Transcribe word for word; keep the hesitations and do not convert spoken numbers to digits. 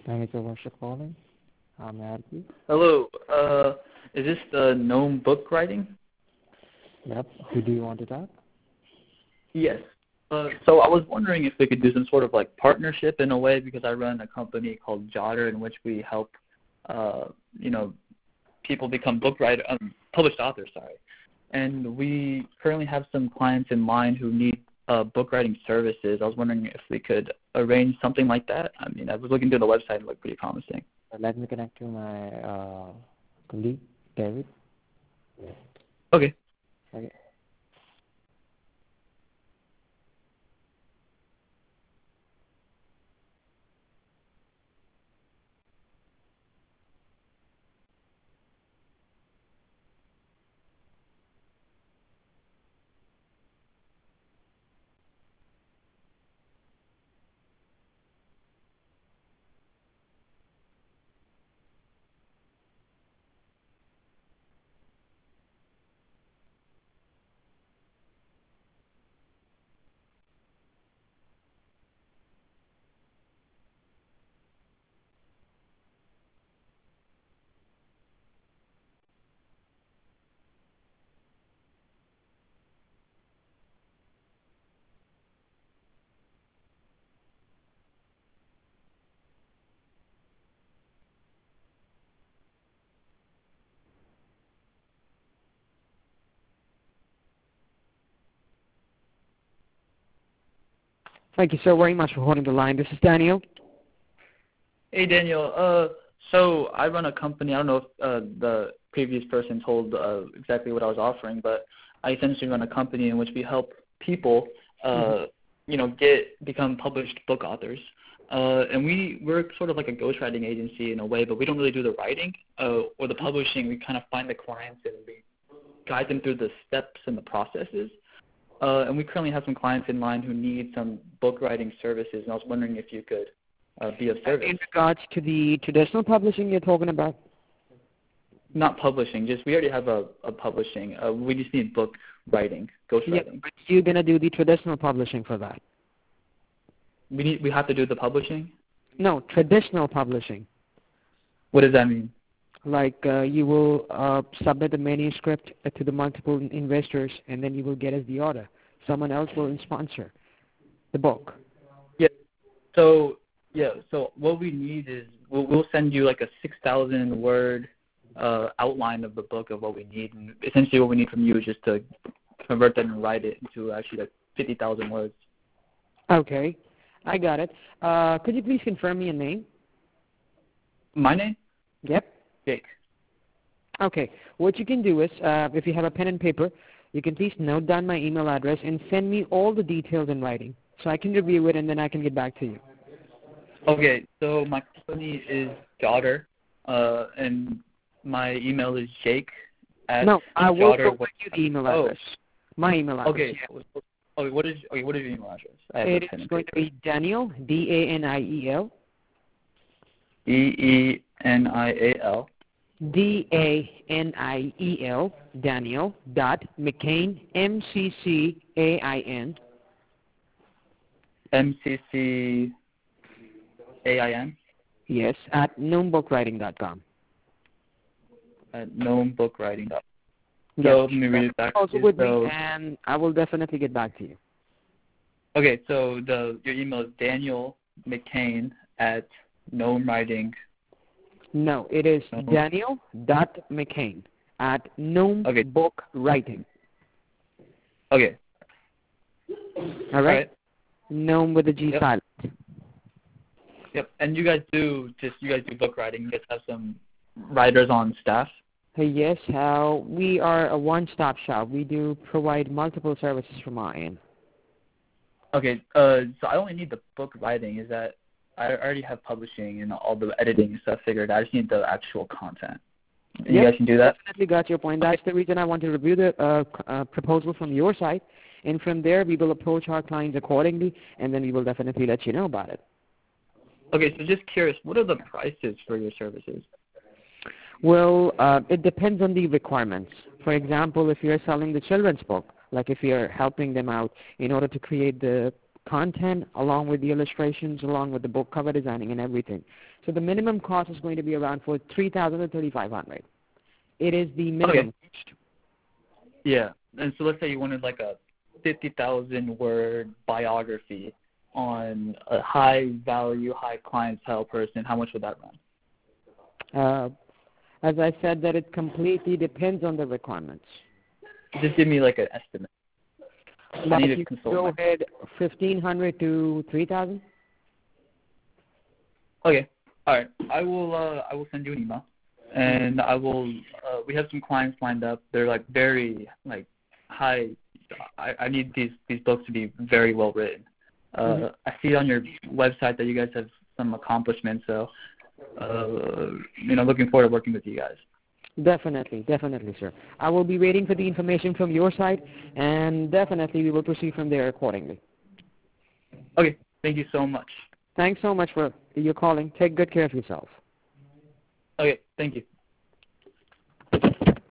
Thank you so much for calling. How may I help you? Hello. Uh, is this the Gnome Book Writing? Yep. Who do you want to talk? Yes. Uh, so I was wondering if we could do some sort of like partnership in a way, because I run a company called Jotter in which we help, uh, you know, people become book writer, um, published authors. Sorry, and we currently have some clients in mind who need uh, book writing services. I was wondering if we could arrange something like that. I mean, I was looking through the website and it looked pretty promising. Let me connect to my uh, colleague, David. Okay. Okay. Thank you so very much for holding the line. This is Daniel. Hey, Daniel. Uh, so I run a company. I don't know if uh, the previous person told uh, exactly what I was offering, but I essentially run a company in which we help people, uh, mm-hmm. you know, get become published book authors. Uh, and we we're sort of like a ghostwriting agency in a way, but we don't really do the writing uh, or the publishing. We kind of find the clients and we guide them through the steps and the processes. Uh, and we currently have some clients in line who need some book writing services, and I was wondering if you could uh, be of service. In regards to the traditional publishing you're talking about? Not publishing, just we already have a, a publishing. Uh, we just need book writing, ghost Yeah, writing. but you're going to do the traditional publishing for that? We need, we have to do the publishing? No, traditional publishing. What does that mean? Like uh, you will uh, submit the manuscript to the multiple investors, and then you will get as the author. Someone else will sponsor the book. Yeah. So yeah. So what we need is we'll, we'll send you like a six thousand word uh, outline of the book of what we need, and essentially what we need from you is just to convert that and write it into actually like fifty thousand words. Okay, I got it. Uh, could you please confirm me a name? My name? Yep. Jake. Okay. What you can do is, uh, if you have a pen and paper, you can please note down my email address and send me all the details in writing, so I can review it and then I can get back to you. Okay. So my company is Jotter, uh, and my email is Jake at No, I will Jotter. provide you the email address. Oh. My email address. Okay. Yeah. Okay. What is okay? What is your email address? I have it a pen is and going paper. to be Daniel, D A N I E L. E E N I A L. D A N I E L, Daniel, dot McCain, M C C A I N. M C C A I N? Yes, at gnome book writing dot com. At gnome book writing dot com. Yes. So let me read it back Also to you. with So, me, and I will definitely get back to you. okay, so the your email is Daniel McCain at gnome writing. No, it is No. Daniel dot McCain at gnome Okay. book writing. Okay. All right? All right. Gnome with a G Yep. silent. Yep. And you guys do just you guys do book writing. You guys have some writers on staff. Hey, yes, uh, we are a one-stop shop. We do provide multiple services from our end. Okay. Uh, so I only need the book writing. Is that I already have publishing and all the editing and stuff figured. I just need the actual content. You Yep, guys can do that? Definitely got your point. That's the reason I want to review the uh, c- uh, proposal from your side, and from there we will approach our clients accordingly, and then we will definitely let you know about it. Okay, so just curious, what are the prices for your services? Well, uh, it depends on the requirements. For example, if you're selling the children's book, like if you're helping them out in order to create the content, along with the illustrations, along with the book cover designing and everything. So the minimum cost is going to be around for three thousand to thirty-five hundred. It is the minimum Okay. cost. Yeah. And so let's say you wanted like a fifty thousand word biography on a high value, high clientele person. How much would that run? Uh, as I said, that it completely depends on the requirements. Just give me like an estimate. I Like need to you consult go my- ahead fifteen hundred to three thousand. Okay. All right. I will. Uh, I will send you an email, and I will. Uh, we have some clients lined up. They're like very like high. I, I need these these books to be very well written. Uh, Mm-hmm. I see on your website that you guys have some accomplishments. So, uh, you know, looking forward to working with you guys. Definitely, definitely, sir. I will be waiting for the information from your side, and definitely we will proceed from there accordingly. Okay. Thank you so much. Thanks so much for your calling. Take good care of yourself. Okay. Thank you.